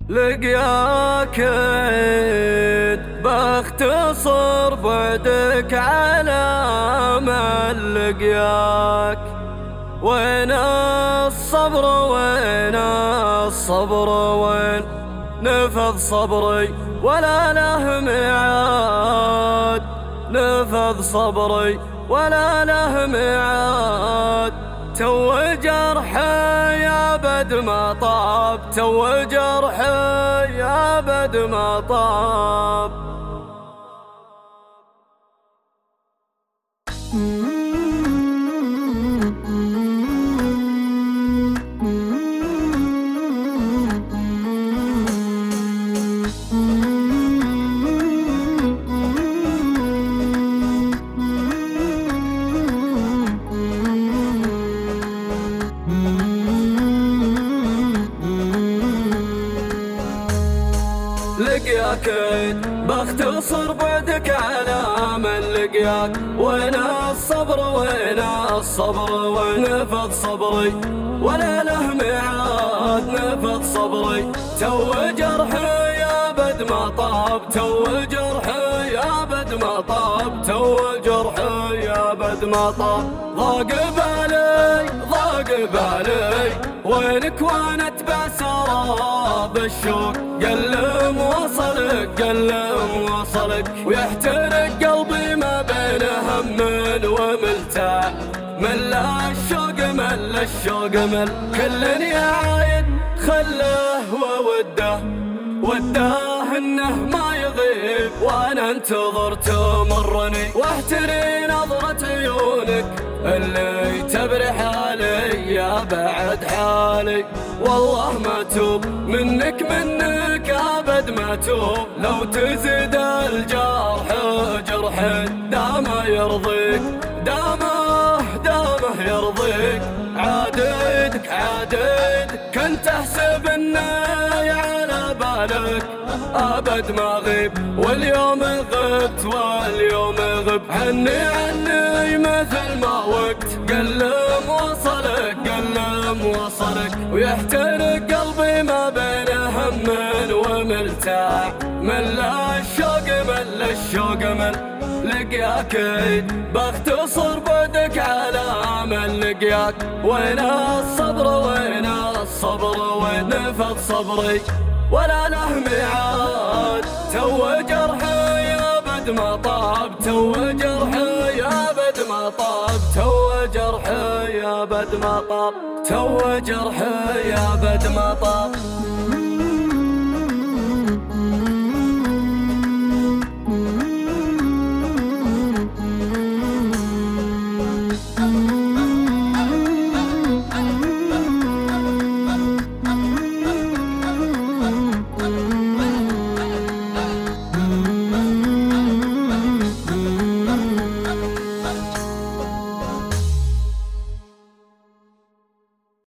لقياك عيد باختصر بعدك على من لقياك. وين الصبر وين الصبر وين نفذ صبري ولا له ميعاد. نفذ صبري ولا له ميعاد. تو جرحي يا بد ما طاب. تو جرحي يا بد ما طاب. لقياك عيد باختصر بعدك على من لقياك. وين الصبر وين الصبر وين نفذ صبري ولا له ميعاد. نفذ صبري تو جرحي يا بد ما طاب. تو جرحي يا بد ما طاب. تو جرحي يا بد ما طاب. ضاق بالي ضاق بالي وينك وانت بسراب الشوق. قلم وصلك قلم وصلك ويحترق قلبي ما بين هم وملتاع. مل الشوق مل الشوق مل كل يا عايد خله ووده. وداه انه ما يغيب وانا انتظر تمرني. واحتري نظرة عيونك اللي تبرح علي يا بعد حالي. والله ما توب منك ابد ما توب. لو تزيد الجرح جرح دامه يرضيك دامه يرضيك. عاديتك كنت احسب اني على بالك ابد ما غيب. واليوم غبت واليوم غب عني مثل ما وقت. قلم وصلك ويحترق قلبي ما بين هم وملتاع. مل الشوق مل لقياك عيد باختصر بعدك على من لقياك. وين الصبر وين الصبر وين نفذ صبري ولا له ميعاد. تو جرحي يا بد ما طاب. تو جرحي يا بد ما طاب. تو جرحي يا بد ما طاب. تو جرحي يا بد ما طاب.